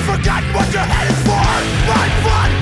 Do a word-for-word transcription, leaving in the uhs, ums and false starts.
forgotten what your head is for. My blood